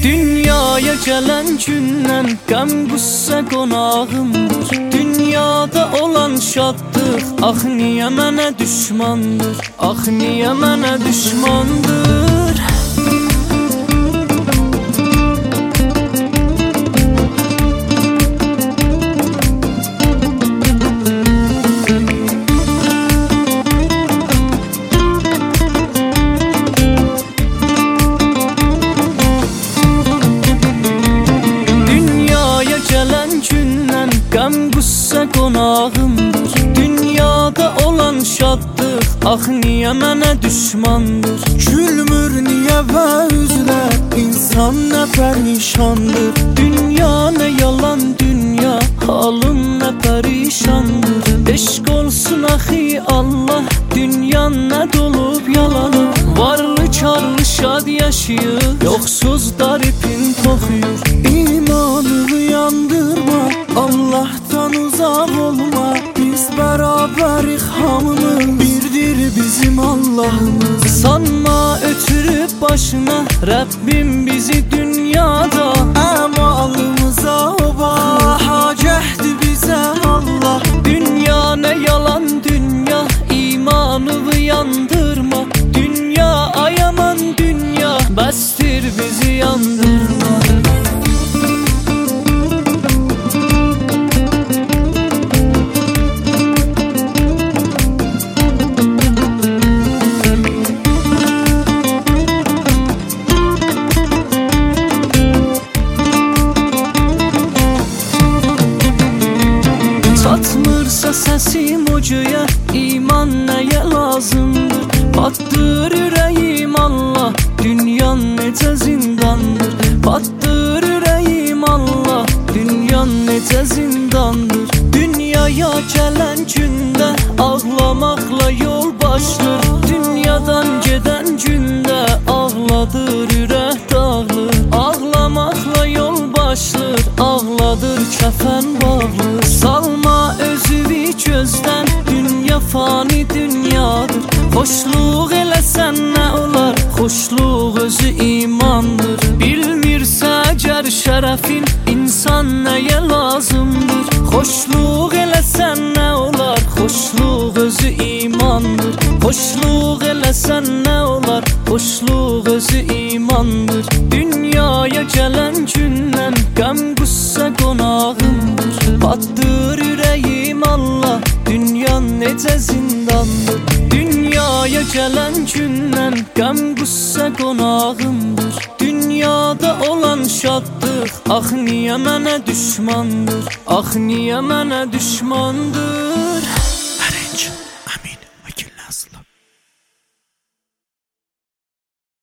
Dünyaya gələn gündən qəm qüssə qonağımdır. Dünyada olan şadlıq, ax niyə mənə düşmandır, ax niyə mənə düşmandır. Qəm qüssə qonağımdır. Dünyada olan şadlıq, ax niyə mənə düşmandır. Gülmür niyə və üzlər, insan nə pərişandır. Dünya nə yalan dünya, halım nə pərişandır. Eşq olsun axı Allah, dünya nə dolub yalanı. Varlı karlı şad yaşayır, yoxsuz daripin toxuyur. İmanını yandırma, Allah'tan uzak olma. Biz bərabərik hamımız, birdir bizim Allah'ımız. Sanma ötürüb başına Rəbbim bizi dünyada. Əmalımıza o bahacəhdi bizə Allah. Dünya nə yalan dünya, imanını yandırma. Dünya ayaman dünya, bəsdir bizi yandırma. Çatmırsa səsim ucuya, iman nəyə lazımdır. Batdır ürəyim Allah, dünyan necə zindandır. Batdır ürəyim Allah, dünyan necə zindandır. Dünyaya gələn gündə ağlamaqla yol başlır. Dünyadan gedən gündə ağladır ürək dağılır. Ağlamaqla yol başlır, ağladır kəfən bağlır. Salma özüvi gözdən, dünya fani dünyadır. Xoşluq eləsən nə olar, xoşluq özü imandır. Bilmirsə əgər şərəfin, insan nəyə lazımdır. Xoşluq eləsən nə olar, xoşluq özü imandır. Xoşluq eləsən nə olar, xoşluq özü imandır. Dünyaya gələn gündən qəm qüssə qonağımdır. Batdır ürəyim Allah, dünya necə zindandır. Dünyaya gələn gündən qəm qüssə qonağımdır. Dünyada olan şadlıq, ax niyə mənə düşmandır, ax niyə mənə düşmandır. Ərinç